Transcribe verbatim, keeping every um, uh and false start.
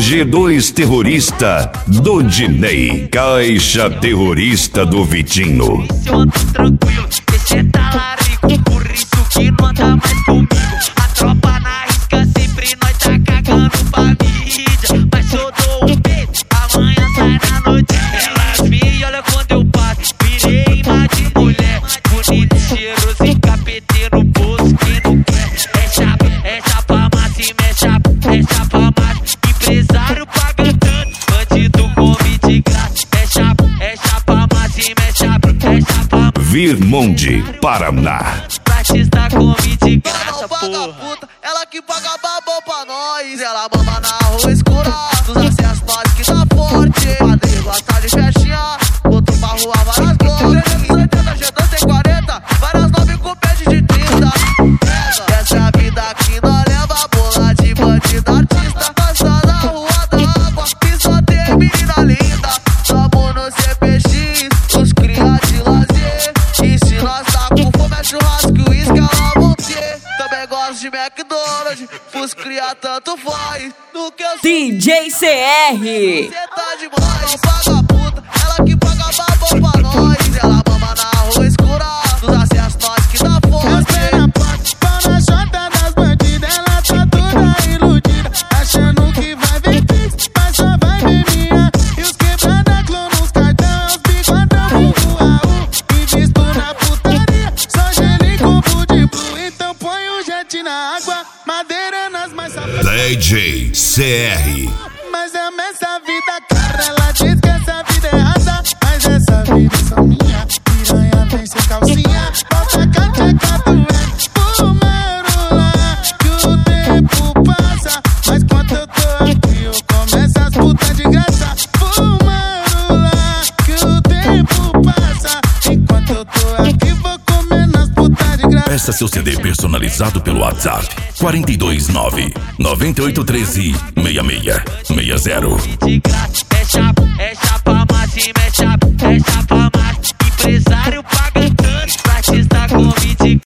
G dois terrorista do Dinei, caixa terrorista do Vitinho. Tranquilo, você tá larico, por isso que não anda mais comigo. A tropa na risca sempre nós tá cagando pra mídia. Mas se eu dou um beijo, amanhã sai na noite. Elas me olham quando eu passo, virei imagem de mulher. Bonito, cheiroso e capetê no bolso, quem não quer. É chapa, é chapa massa e é chapa, é chapa massa. Empresário paga tanto, bandido come de graça. É chapa, é chapa massa e é chapa, é chapa massa. Virmonde, Paraná. Batista come de graça, porra. Puta, ela que paga babão pra nós. Ela mama na rua escura, dos acessos nós que tá forte. Padre gosta de festinha, botou pra rua várias glórias. trezentos e oitenta, G dois tem quarenta, várias nove com pede de trinta. Essa é a vida que nós leva, bola de bandido artista. Nós tá na rua da água, e só tem menina linda. Tamo no C P X, os cria de lazer. E se nós tá com fome é churrasco e uísque, ela vão ter. Também gosto de McDonald's, pros cria tanto faz. No que eu D J C R. cê tá demais, paga puta, ela que paga babão pra nós. Ela mama na rua escura, dos acessos nós que dá forte. Pau na chota das bandidas, ela tá toda iludida, achando que vai vir fix, mas só vai vir minha. E os quebrada clã nos cartão, os bigodão vulgo A U. Invisto na putaria, só gelo e combo de blue. Então põe o jet na água, madeira nas mais safadas. D J C R. Mas ama essa vida cara, ela diz que essa vida é errada, mas essa vida é só minha. Piranha vem sem calcinha, bota a cateca do ex. Fumando lá, que o tempo passa, mas quando eu tô aqui eu começo as putas de graça. Fumando lá, que o tempo passa, enquanto eu tô aqui vou comer nas putas de graça. Peça seu C D personalizado pelo WhatsApp quatro dois nove, nove oito um três, seis seis seis zero. De graça.